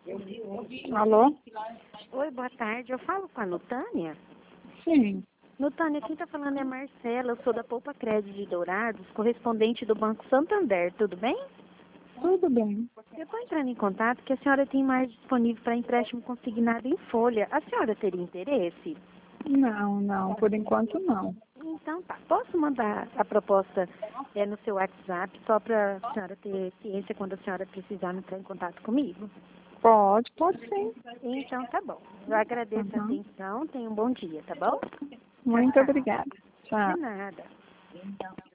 Alô? Oi, boa tarde. Eu falo com a Nutânia? Sim. Nutânia, quem está falando é a Marcela. Eu sou da Poupa Crédito de Dourados, correspondente do Banco Santander. Tudo bem? Tudo bem. Eu estou entrando em contato porque a senhora tem mais disponível para empréstimo consignado em folha. A senhora teria interesse? Não, por enquanto não. Então tá. Posso mandar a proposta no seu WhatsApp só para a senhora ter ciência quando a senhora precisar entrar em contato comigo? Pode sim. Então tá bom. Eu agradeço a Uhum. atenção. Tenha um bom dia, tá bom? Tchau, Muito tchau. obrigada. Tchau. De nada.